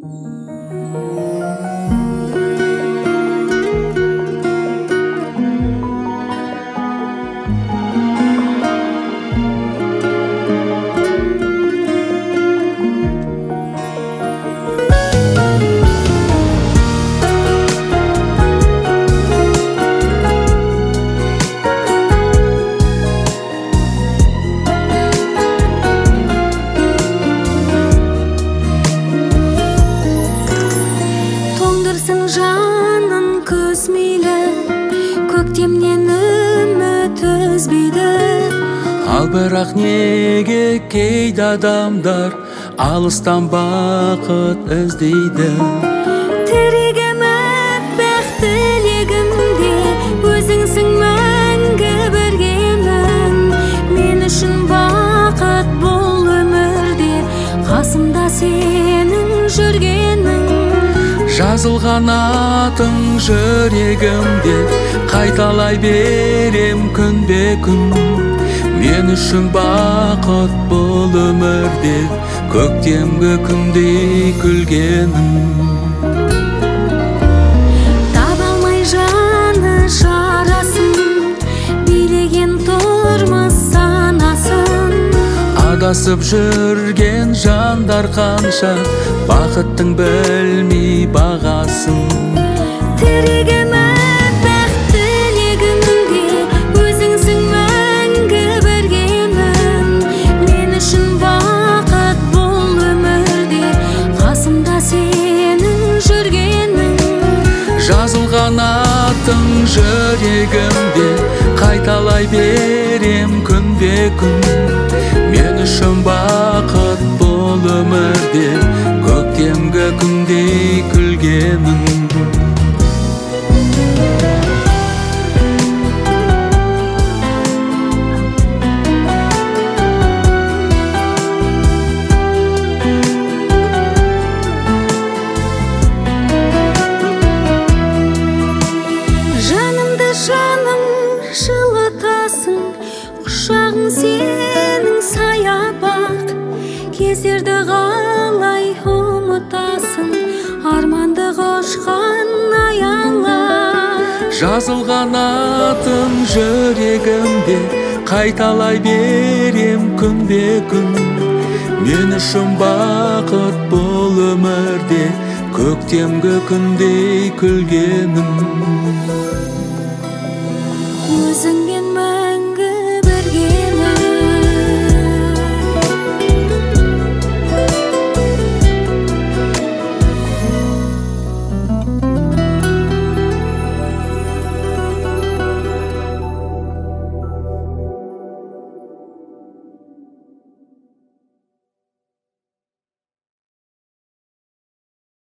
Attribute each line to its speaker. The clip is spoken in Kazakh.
Speaker 1: Жанын күз мейлі, көктемнен үміт үзбейді.
Speaker 2: Ал бірақ неге кейде адамдар алыстан бақыт іздейді?
Speaker 1: Тірегім аппақ тілегімде өзіңсің мәңгі біргемін. Мен үшін бақыт бұл өмірде, қасымда сенің жүргенің.
Speaker 2: Жазылған атың жүрегімде, қайталай берем күнбе күн. Мен үшін бақыт бұл өмірде, көктемгі күндей күлгенім.
Speaker 1: Таба алмай жаны жарасын, билеген тұрмыс санасын.
Speaker 2: Адасып жүрген жандар қанша, бақыттың білмей бағасын.
Speaker 1: Тірегім аппақ тілегімде өзіңсің мәңгі біргемін. Мен үшін бақыт бұл өмірде, қасымда сенің жүргенің.
Speaker 2: Жазылған атың жүрегімде, қайталай берем күнбе күн. Мен үшін бақыт бұл өмірде, көктемгі күндей күлгенім.
Speaker 1: Жанымды жаным жылытасың, құшағың сенің саябақ. Кездерді қалай ұмытасың, арманды қошқан аяла.
Speaker 2: Жазылған атың жүрегімде, қайталай берем күнбе күн. Мен үшін бақыт бұл өмірде, көктемгі күндей күлгенім.
Speaker 1: Өзіңе